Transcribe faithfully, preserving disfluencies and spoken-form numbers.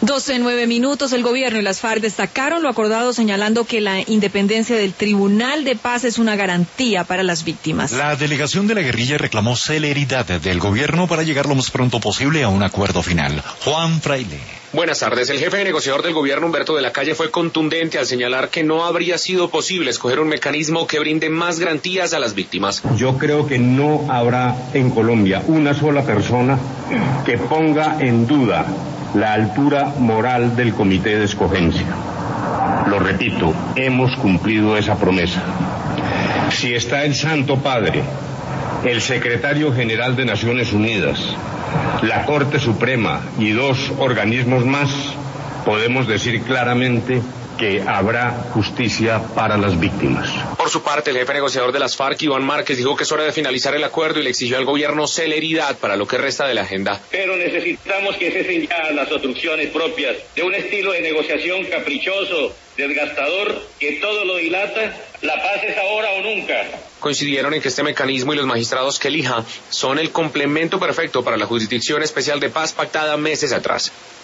doce, nueve minutos. El gobierno y las FARC destacaron lo acordado, señalando que la independencia del Tribunal de Paz es una garantía para las víctimas. La delegación de la guerrilla reclamó celeridad del gobierno para llegar lo más pronto posible a un acuerdo final. Juan Fraile. Buenas tardes. El jefe negociador del gobierno, Humberto de la Calle, fue contundente al señalar que no habría sido posible escoger un mecanismo que brinde más garantías a las víctimas. Yo creo que no habrá en Colombia una sola persona que ponga en duda la altura moral del comité de escogencia. Lo repito, hemos cumplido esa promesa. Si está el Santo Padre, el secretario general de Naciones Unidas, la Corte Suprema y dos organismos más, podemos decir claramente que habrá justicia para las víctimas. Por su parte, el jefe negociador de las FARC, Iván Márquez, dijo que es hora de finalizar el acuerdo y le exigió al gobierno celeridad para lo que resta de la agenda. Pero necesitamos que cesen ya las obstrucciones propias de un estilo de negociación caprichoso, desgastador, que todo lo dilata. La paz es ahora o nunca. Coincidieron en que este mecanismo y los magistrados que elija son el complemento perfecto para la Jurisdicción Especial de Paz pactada meses atrás.